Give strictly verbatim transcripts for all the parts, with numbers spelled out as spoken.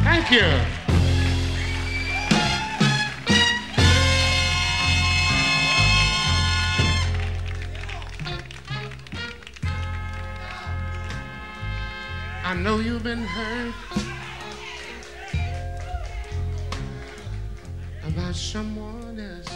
Thank you. I know you've been hurt about someone else.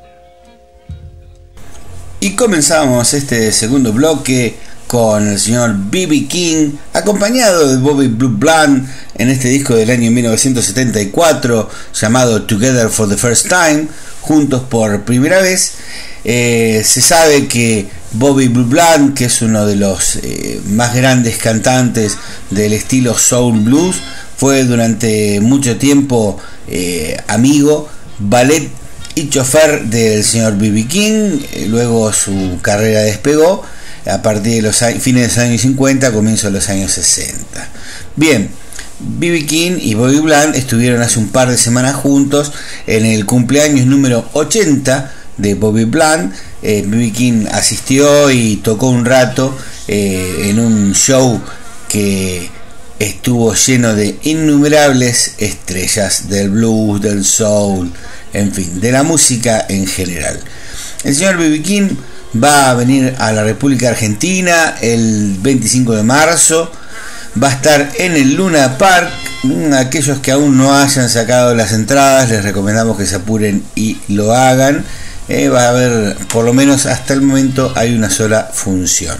Y comenzamos este segundo bloque con el señor B B King, acompañado de Bobby Blue Bland en este disco del año mil novecientos setenta y cuatro llamado Together for the First Time, juntos por primera vez. Eh, se sabe que Bobby Blue Bland, que es uno de los eh, más grandes cantantes del estilo soul blues, fue durante mucho tiempo eh, amigo, valet y chofer del señor B B King. Luego su carrera despegó a partir de los años, fines de los años cincuenta, comienzo de los años sesenta. Bien, B B King y Bobby Bland estuvieron hace un par de semanas juntos en el cumpleaños número ochenta de Bobby Bland. eh, B B King asistió y tocó un rato eh, en un show que estuvo lleno de innumerables estrellas del blues, del soul, en fin, de la música en general. El señor B B King va a venir a la República Argentina el veinticinco de marzo. Va a estar en el Luna Park. Aquellos que aún no hayan sacado las entradas, les recomendamos que se apuren y lo hagan. Eh, va a haber, por lo menos hasta el momento, hay una sola función.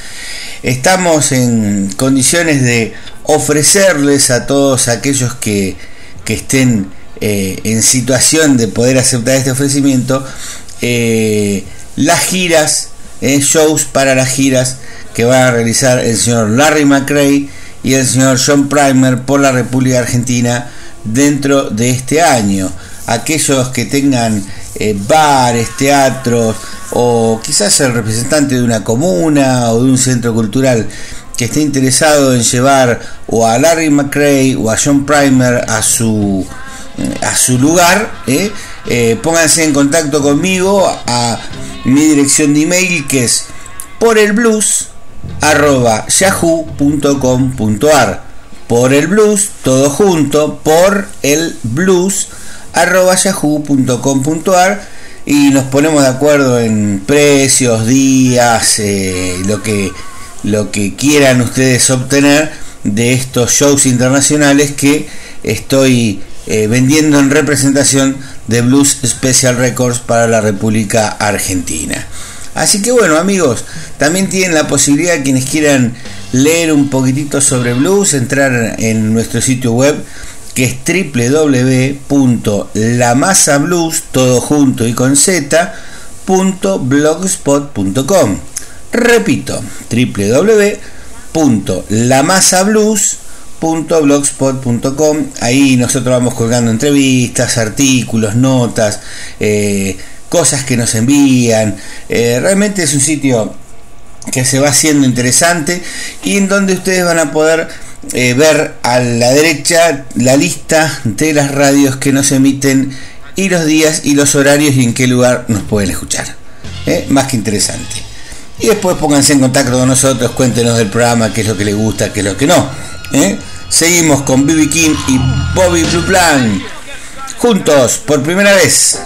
Estamos en condiciones de ofrecerles a todos aquellos que, que estén eh, en situación de poder aceptar este ofrecimiento, eh, las giras, eh, shows para las giras que van a realizar el señor Larry McRae y el señor John Primer por la República Argentina dentro de este año. Aquellos que tengan eh, bares, teatros, o quizás el representante de una comuna o de un centro cultural que esté interesado en llevar o a Larry McRae o a John Primer a su a su lugar, eh, eh, pónganse en contacto conmigo a mi dirección de email, que es porelblues arroba yahoo punto com punto ar. Por el blues, todo junto, por el blues arroba yahoo punto com punto ar, y nos ponemos de acuerdo en precios, días, eh, lo que lo que quieran ustedes obtener de estos shows internacionales que estoy eh, vendiendo en representación de Blues Special Records para la República Argentina. Así que bueno, amigos, también tienen la posibilidad, quienes quieran leer un poquitito sobre blues, entrar en nuestro sitio web, que es doble u doble u doble u punto la masa blues, todo junto y con z, punto blogspot punto com. Repito, doble u doble u doble u punto la masa blues punto blogspot punto com. Ahí nosotros vamos colgando entrevistas, artículos, notas, eh, cosas que nos envían. Eh, realmente es un sitio que se va haciendo interesante y en donde ustedes van a poder eh, ver a la derecha la lista de las radios que nos emiten y los días y los horarios y en qué lugar nos pueden escuchar. Eh, más que interesante. Y después pónganse en contacto con nosotros, cuéntenos del programa, qué es lo que les gusta, qué es lo que no. ¿eh? Seguimos con B B King y Bobby Blue Bland juntos por primera vez.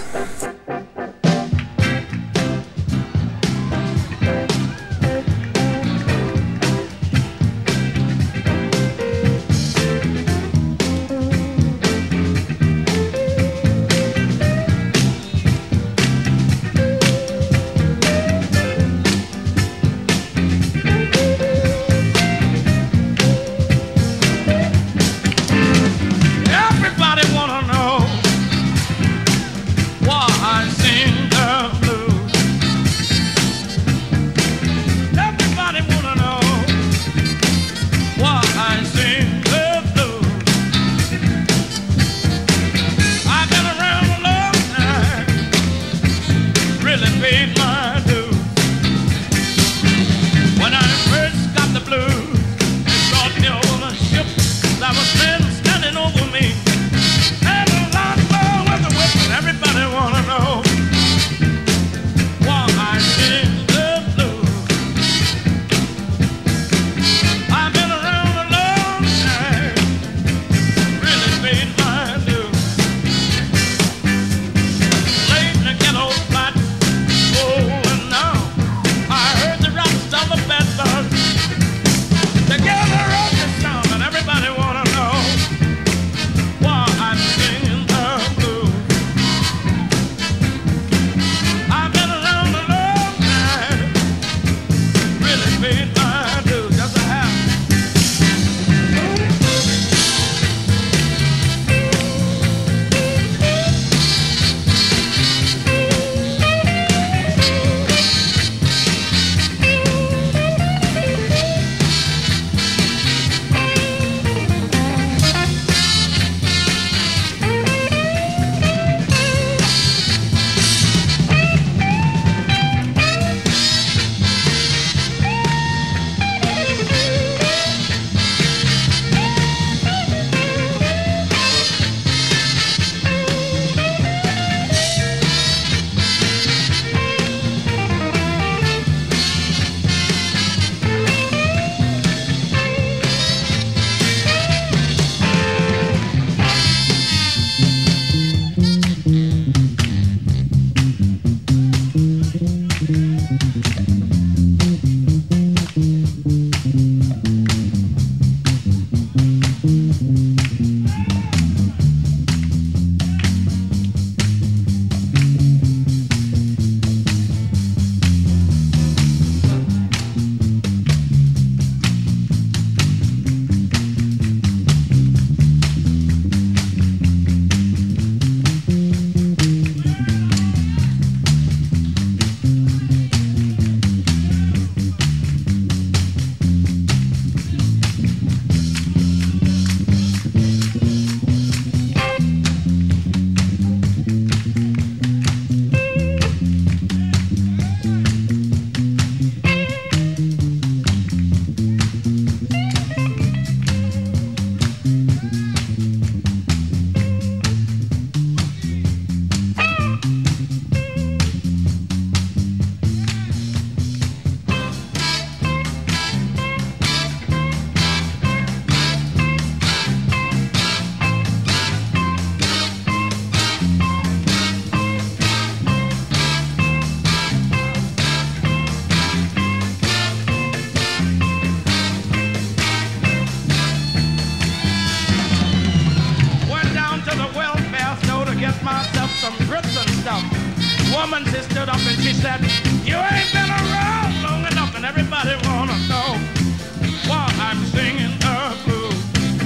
and she stood up and she said, you ain't been around long enough and everybody wanna know why I'm singing the blues.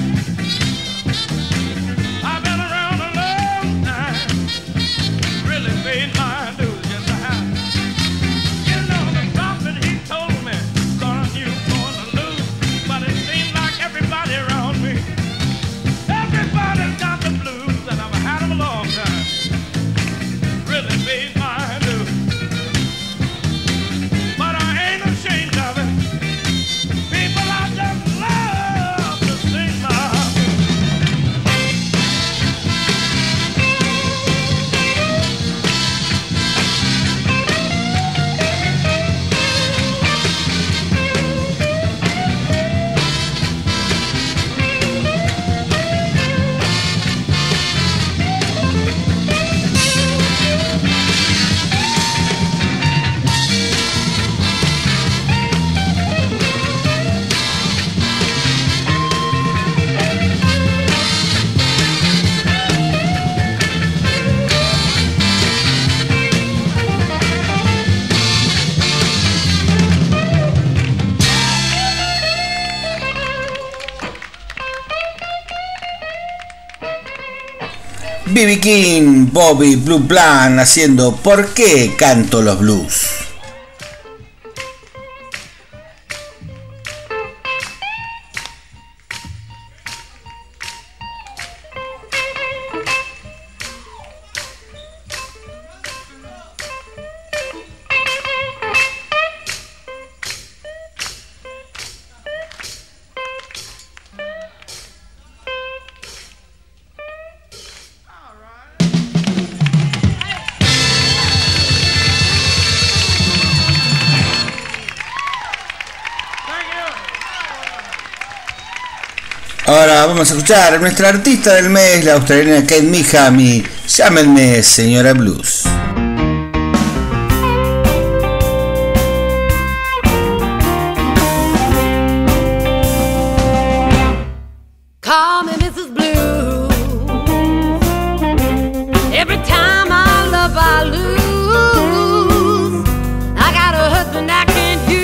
I've been around a long time, really paid my dues, yes I have. You know the prophet, he told me, son, you gonna lose, but it seemed like everybody around me, everybody's got the blues and I've had them a long time, really paid my dues. But I ain't ashamed of it. People, I just love to sing my B B King, Bobby Blue Bland haciendo ¿Por qué canto los blues? Ahora vamos a escuchar a nuestra artista del mes, la australiana Kate Meehan, y llámenme Señora Blues. Call me Missus Blue. Every time I love, I lose. I got a husband I can't use.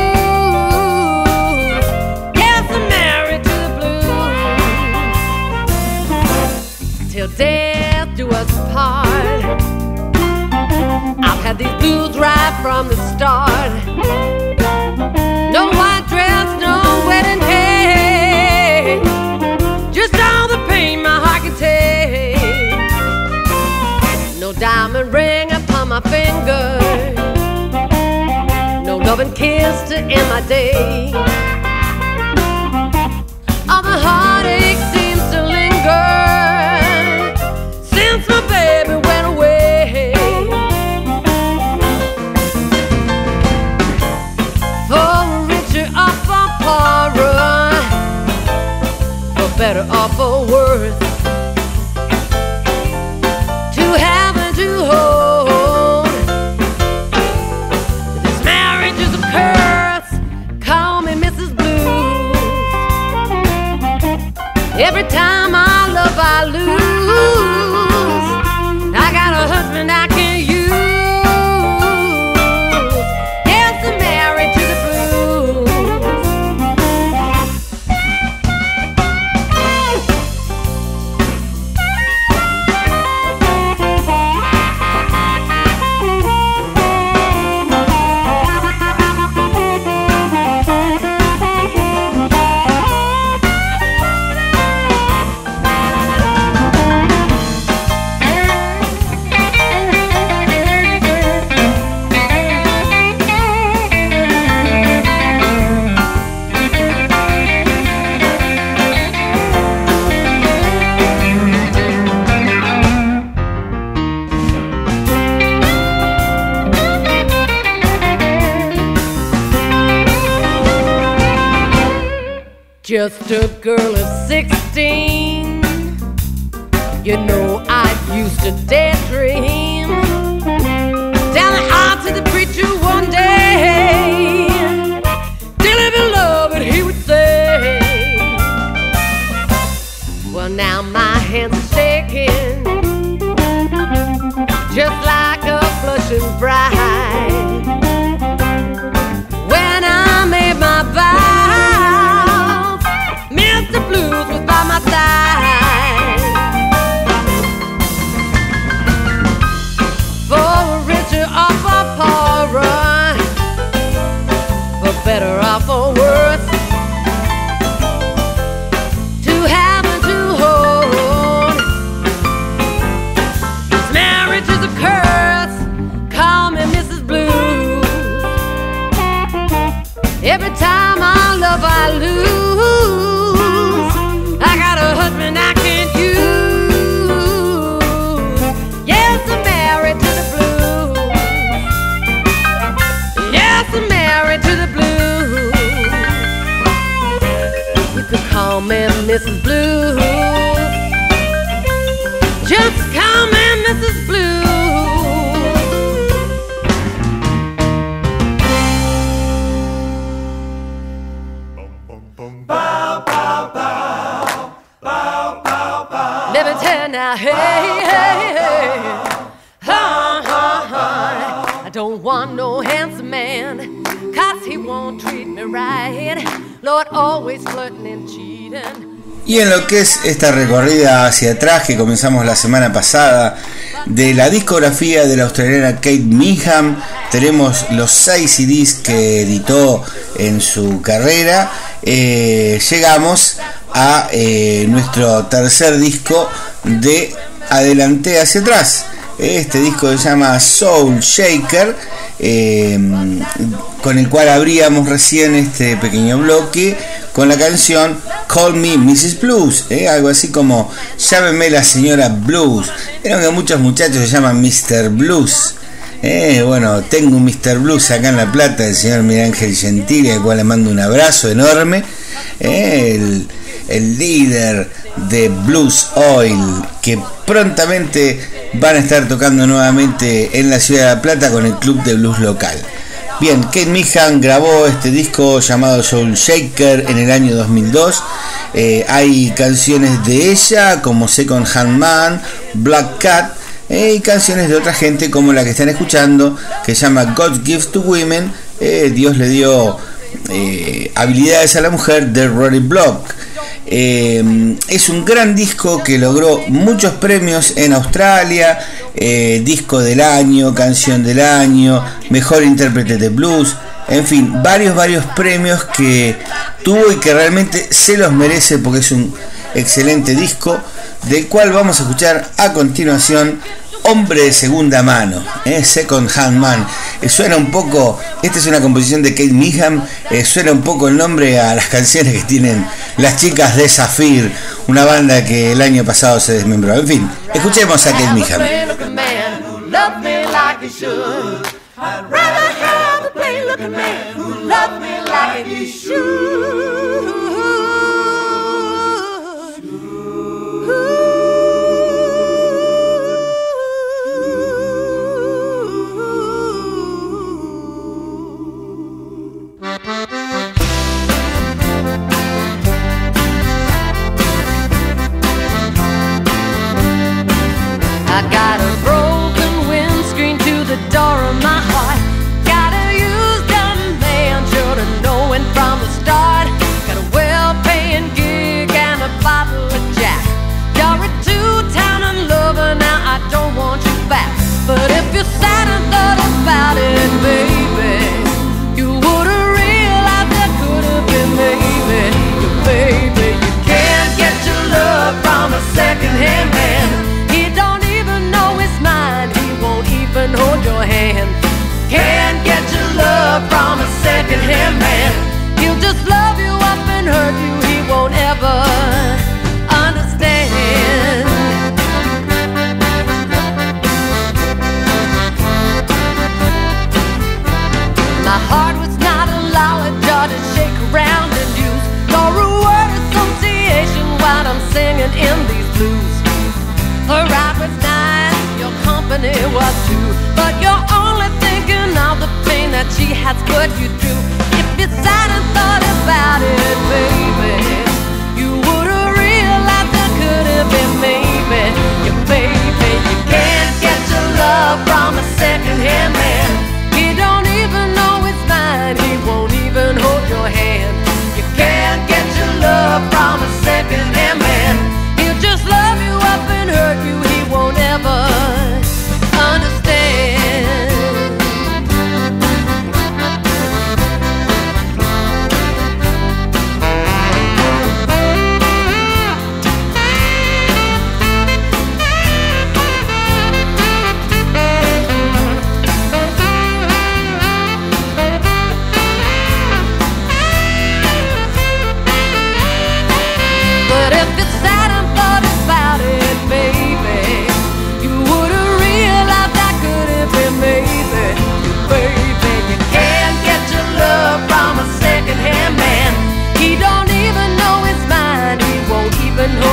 Yes, I'm married to the blues. Till death do us part. I've had these blues right from the start. No white dress, no wedding cake. Just all the pain my heart can take. No diamond ring upon my finger. No loving kiss to end my day. All the heartache seems to linger since my baby went away. For richer or for poorer, for better or for worse, to have and to hold, this marriage is a curse. Call me Missus Blues. Every time I love, I lose. I got a husband I can't use. Yes, I'm married to the blues. Just a girl of sixteen. You know I used to daydream. Down the aisle to the preacher one day. Dearly beloved, he would say. Well, now my hands are shaking, just like a flush and bright. When I made my vows, Mister Blues was by my side. For richer or for poorer, for better or for worse, to have and to hold, this marriage is a curse. Call me Missus Blues. Every time I love I lose. I got a husband I can't use. Yes, I'm married to the blues. Yes, I'm married to the blues. You could call me Missus Blues. Just call me Missus Blues. Let me tell you now, hey, hey, hey, ha, ha, ha. I don't want no handsome man, cause he won't treat me right. Lord, always flirting and cheating. Y en lo que es esta recorrida hacia atrás que comenzamos la semana pasada de la discografía de la australiana Kate Meehan, tenemos los seis C Ds que editó en su carrera. Eh, llegamos a eh, nuestro tercer disco de adelante hacia atrás. Este disco se llama Soul Shaker, eh, con el cual abríamos recién este pequeño bloque con la canción Call Me Missus Blues, eh, algo así como llámeme la señora Blues. Vieron que muchos muchachos se llaman mister Blues. Eh, bueno, tengo un mister Blues acá en La Plata, el señor Miguel Ángel Gentili, al cual le mando un abrazo enorme. Eh, el, el líder de Blues Oil, que prontamente van a estar tocando nuevamente en la ciudad de La Plata con el club de blues local. Bien, Kate Meehan grabó este disco llamado Soul Shaker en el año dos mil dos. Eh, hay canciones de ella como Second Hand Man, Black Cat, eh, y canciones de otra gente como la que están escuchando, que se llama God Gives to Women, eh, Dios le dio eh, habilidades a la mujer, de Roddy Block. Eh, es un gran disco que logró muchos premios en Australia, eh, disco del año, canción del año, mejor intérprete de blues, en fin, varios, varios premios que tuvo y que realmente se los merece porque es un excelente disco, del cual vamos a escuchar a continuación Hombre de segunda mano, eh, Second Hand Man. Eh, suena un poco, esta es una composición de Kate Meehan, eh, suena un poco el nombre a las canciones que tienen las chicas de Zafir, una banda que el año pasado se desmembró. En fin, escuchemos a Kate Meehan. I got a broken windscreen to the door of my heart. Got a used gun man, should have known from the start. Got a well-paying gig and a bottle of Jack. You're a two-time lover, now I don't want you back. But if you sat and thought about it, baby, you would have realized there could have been maybe. You baby, you can't get your love from a second-hand man. Even hold your hand. Can't get your love from a second-hand man. He'll just love you up and hurt you. He won't ever understand. My heart was not allowed to shake around and use nor a word association while I'm singing in these blues. Her ride was nice, your company was too, but you're only thinking of the pain that she has put you through. If you sat and thought about it, baby, you would have realized there could have been maybe. You baby, you can't get your love from a second-hand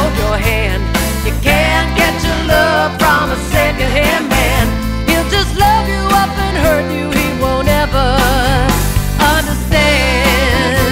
hold your hand. You can't get your love from a second-hand man. He'll just love you up and hurt you. He won't ever understand.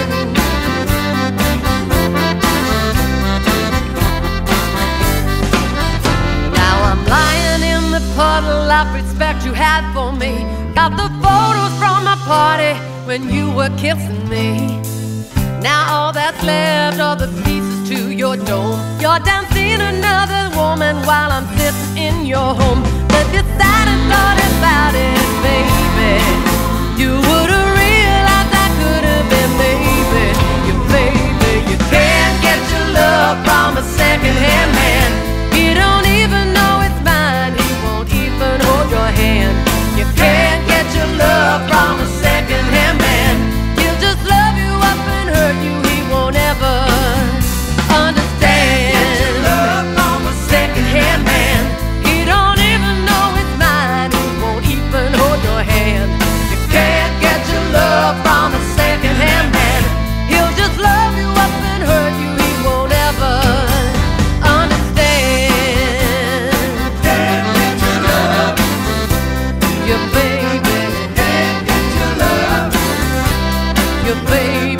Now I'm lying in the puddle of respect you had for me. Got the photos from my party when you were kissing me. Now all that's left are the pieces to your dome. You're dancing another woman while I'm sitting in your home. But you sat and thought about it, baby. You would've realized I could have been, baby. You baby, you can't get your love from a second-hand man. He don't even know it's mine. He won't even hold your hand. You can't get your love from a second-hand man. He'll just love you up and hurt you. He won't ever understand. Get your love from a second-hand man. He don't even know it's mine. He won't even hold your hand. You can't get your love from a second-hand man. He'll just love you up and hurt you. He won't ever understand. Can't get your love. Your baby. Can't get your love. Your baby.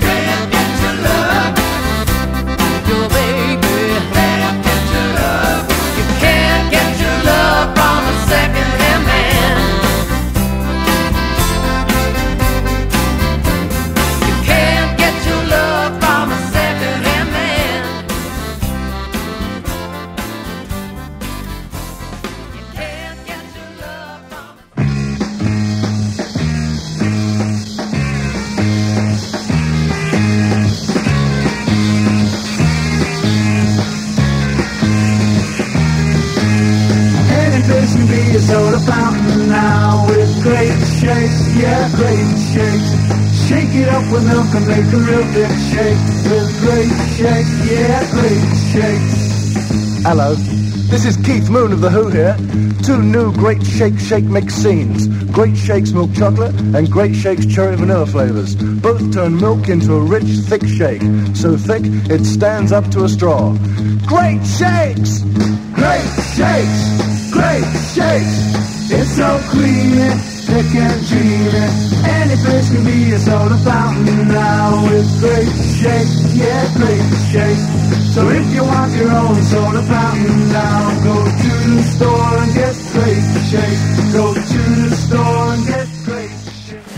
Soda fountain now with great shakes, yeah, great shakes. Shake it up with milk and make a real big shake with great shakes, yeah, great shakes. Hello, this is Keith Moon of The Who here. Two new Great Shake Shake Mix scenes. Great Shakes milk chocolate and Great Shakes cherry vanilla flavors. Both turn milk into a rich, thick shake. So thick, it stands up to a straw. Great Shakes! Great shakes, great shakes. It's so creamy, thick and dreamy. Any place can be a soda fountain now with great shakes, yeah, great shakes. So if you want your own soda fountain now, go to the store and get great shakes. Go to the store and get great shakes.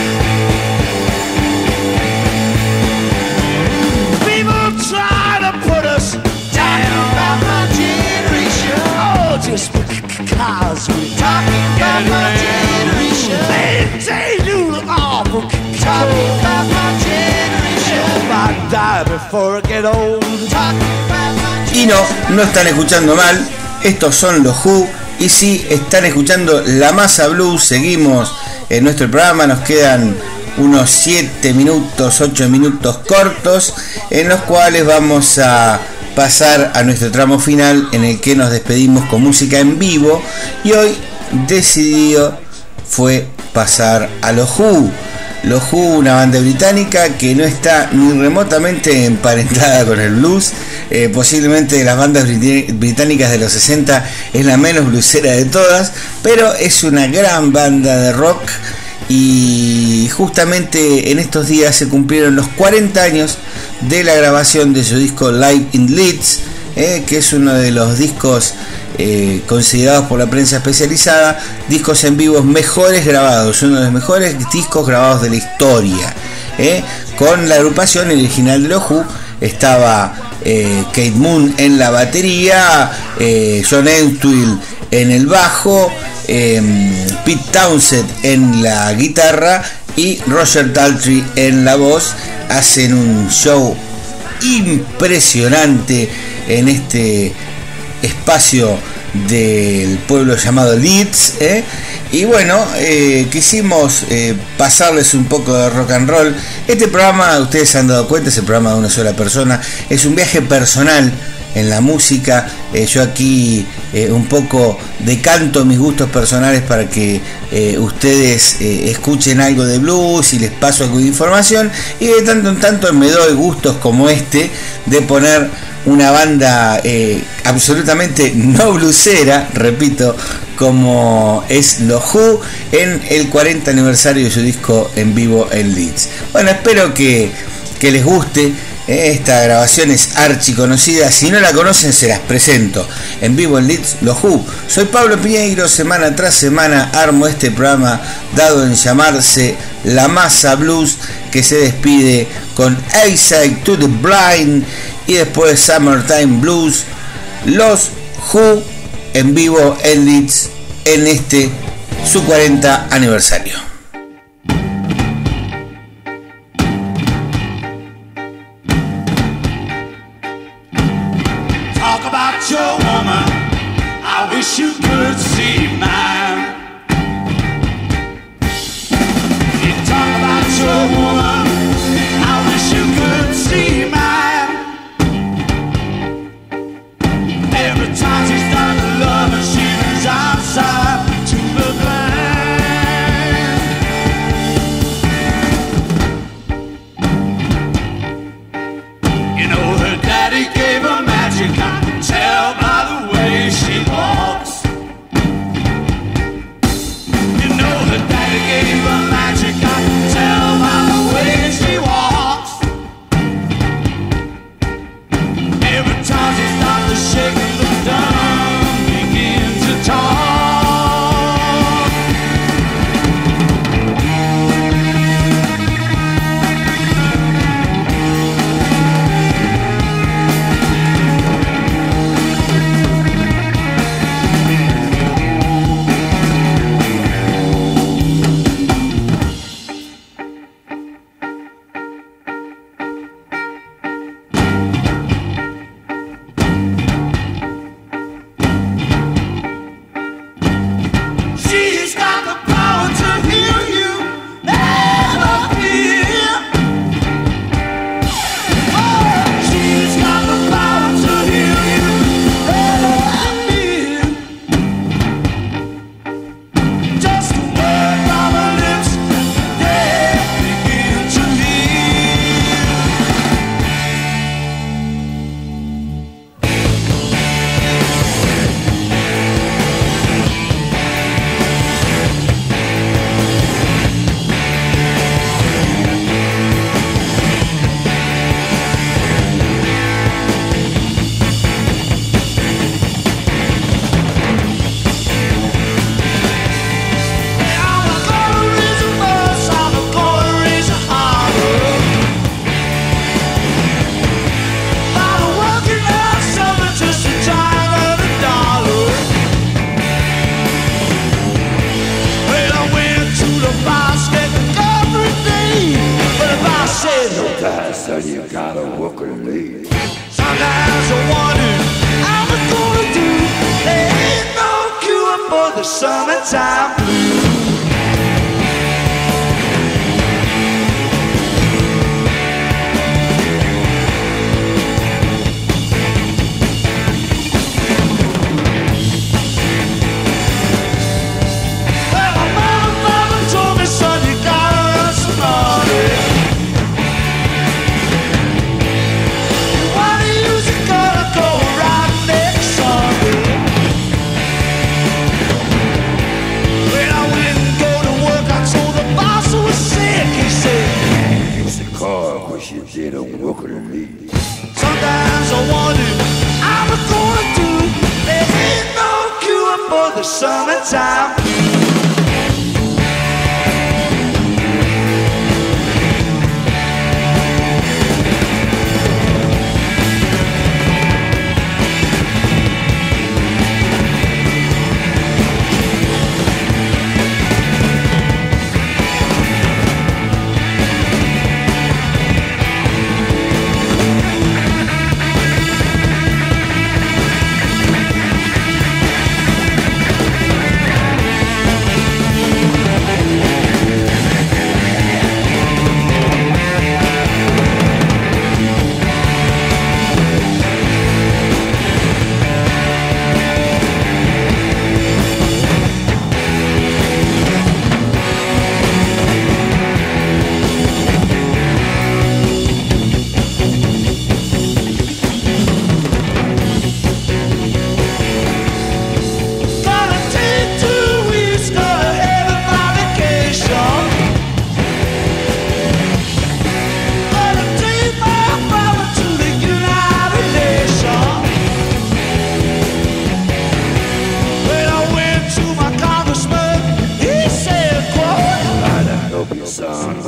People try to put us down about my generation. Oh, just because we're talking about my generation. They say you look awful. Talking about my generation. If I die before I get old. Talking about my generation. Y no, no están escuchando mal. Estos son los Who. Y sí, están escuchando La Masa Blues. Seguimos en nuestro programa. Nos quedan unos siete minutos, ocho minutos cortos, en los cuales vamos a pasar a nuestro tramo final, en el que nos despedimos con música en vivo. Y hoy decidido fue pasar a los Who. Los Who, una banda británica que no está ni remotamente emparentada con el blues. Eh, posiblemente de las bandas británicas de los sesenta es la menos bluesera de todas, pero es una gran banda de rock. Y justamente en estos días se cumplieron los cuarenta años de la grabación de su disco Live in Leeds, eh, que es uno de los discos eh, considerados por la prensa especializada discos en vivo mejores grabados, uno de los mejores discos grabados de la historia. Eh, con la agrupación original de los Who estaba eh, Kate Moon en la batería, eh, John Entwistle en el bajo, eh, Pete Townshend en la guitarra y Roger Daltrey en la voz. Hacen un show impresionante en este espacio del pueblo llamado Leeds, ¿eh? Y bueno, eh, quisimos eh, pasarles un poco de rock and roll. Este programa, ustedes se han dado cuenta, es el programa de una sola persona, es un viaje personal en la música. Eh, yo aquí eh, un poco decanto mis gustos personales para que eh, ustedes eh, escuchen algo de blues y les paso algo de información, y de tanto en tanto me doy gustos como este de poner una banda eh, absolutamente no blusera, repito, como es los Who, en el cuarenta aniversario de su disco en vivo en Leeds. Bueno, espero que, que les guste. Esta grabación es archiconocida. Si no la conocen, se las presento. En vivo en Leeds, los Who. Soy Pablo Piñeiro. Semana tras semana armo este programa dado en llamarse La Masa Blues, que se despide con A-Side to the Blind y después Summertime Blues. Los Who en vivo en Leeds en este su cuarenta aniversario. Your woman, I wish you could see mine. You talk about your woman, I wish you could see mine. Every time she starts to love and she moves outside to the blind. You know her daddy gave her magic. Tell by the way she walks. You know her daddy gave her magic. I can tell by the way she walks. Every time she starts to shake and look down, begin to talk.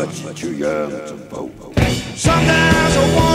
but you're too young to vote. Sometimes I want